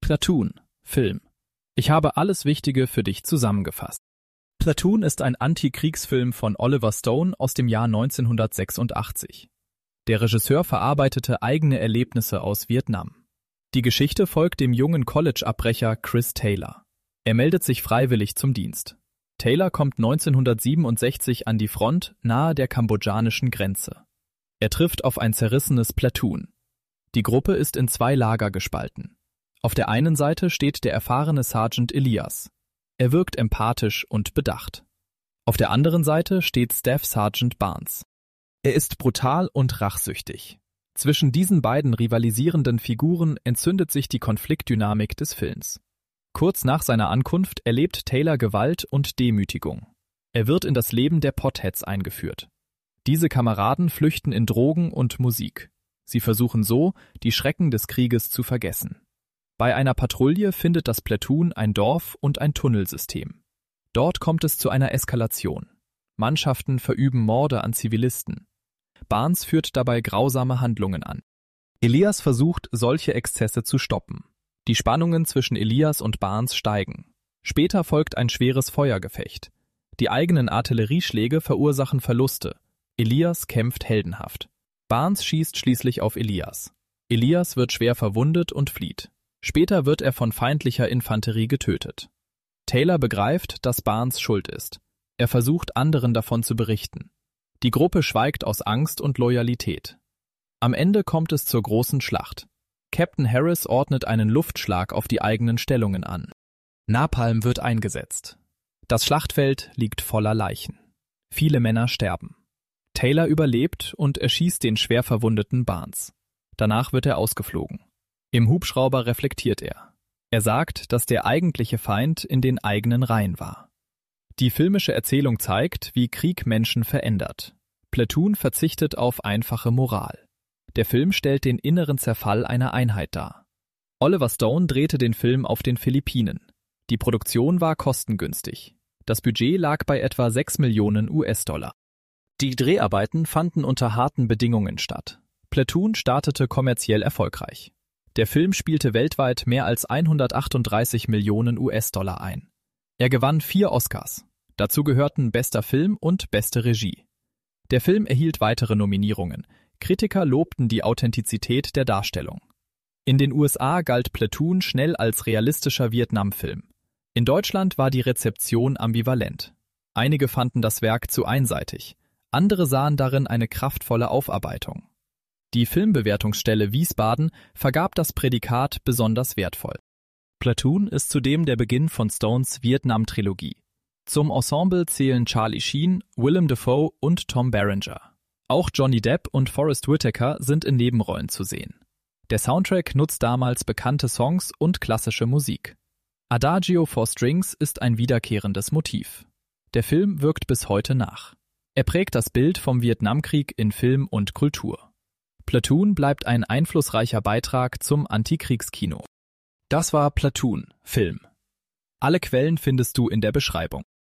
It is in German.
Platoon, Film. Ich habe alles Wichtige für dich zusammengefasst. Platoon ist ein Antikriegsfilm von Oliver Stone aus dem Jahr 1986. Der Regisseur verarbeitete eigene Erlebnisse aus Vietnam. Die Geschichte folgt dem jungen College-Abbrecher Chris Taylor. Er meldet sich freiwillig zum Dienst. Taylor kommt 1967 an die Front nahe der kambodschanischen Grenze. Er trifft auf ein zerrissenes Platoon. Die Gruppe ist in zwei Lager gespalten. Auf der einen Seite steht der erfahrene Sergeant Elias. Er wirkt empathisch und bedacht. Auf der anderen Seite steht Staff Sergeant Barnes. Er ist brutal und rachsüchtig. Zwischen diesen beiden rivalisierenden Figuren entzündet sich die Konfliktdynamik des Films. Kurz nach seiner Ankunft erlebt Taylor Gewalt und Demütigung. Er wird in das Leben der Potheads eingeführt. Diese Kameraden flüchten in Drogen und Musik. Sie versuchen so, die Schrecken des Krieges zu vergessen. Bei einer Patrouille findet das Platoon ein Dorf und ein Tunnelsystem. Dort kommt es zu einer Eskalation. Mannschaften verüben Morde an Zivilisten. Barnes führt dabei grausame Handlungen an. Elias versucht, solche Exzesse zu stoppen. Die Spannungen zwischen Elias und Barnes steigen. Später folgt ein schweres Feuergefecht. Die eigenen Artillerieschläge verursachen Verluste. Elias kämpft heldenhaft. Barnes schießt schließlich auf Elias. Elias wird schwer verwundet und flieht. Später wird er von feindlicher Infanterie getötet. Taylor begreift, dass Barnes schuld ist. Er versucht, anderen davon zu berichten. Die Gruppe schweigt aus Angst und Loyalität. Am Ende kommt es zur großen Schlacht. Captain Harris ordnet einen Luftschlag auf die eigenen Stellungen an. Napalm wird eingesetzt. Das Schlachtfeld liegt voller Leichen. Viele Männer sterben. Taylor überlebt und erschießt den schwer verwundeten Barnes. Danach wird er ausgeflogen. Im Hubschrauber reflektiert er. Er sagt, dass der eigentliche Feind in den eigenen Reihen war. Die filmische Erzählung zeigt, wie Krieg Menschen verändert. Platoon verzichtet auf einfache Moral. Der Film stellt den inneren Zerfall einer Einheit dar. Oliver Stone drehte den Film auf den Philippinen. Die Produktion war kostengünstig. Das Budget lag bei etwa 6 Millionen US-Dollar. Die Dreharbeiten fanden unter harten Bedingungen statt. Platoon startete kommerziell erfolgreich. Der Film spielte weltweit mehr als 138 Millionen US-Dollar ein. Er gewann 4 Oscars. Dazu gehörten bester Film und beste Regie. Der Film erhielt weitere Nominierungen. Kritiker lobten die Authentizität der Darstellung. In den USA galt Platoon schnell als realistischer Vietnamfilm. In Deutschland war die Rezeption ambivalent. Einige fanden das Werk zu einseitig. Andere sahen darin eine kraftvolle Aufarbeitung. Die Filmbewertungsstelle Wiesbaden vergab das Prädikat besonders wertvoll. Platoon ist zudem der Beginn von Stones Vietnam-Trilogie. Zum Ensemble zählen Charlie Sheen, Willem Dafoe und Tom Berenger. Auch Johnny Depp und Forest Whitaker sind in Nebenrollen zu sehen. Der Soundtrack nutzt damals bekannte Songs und klassische Musik. Adagio for Strings ist ein wiederkehrendes Motiv. Der Film wirkt bis heute nach. Er prägt das Bild vom Vietnamkrieg in Film und Kultur. Platoon bleibt ein einflussreicher Beitrag zum Antikriegskino. Das war Platoon, Film. Alle Quellen findest du in der Beschreibung.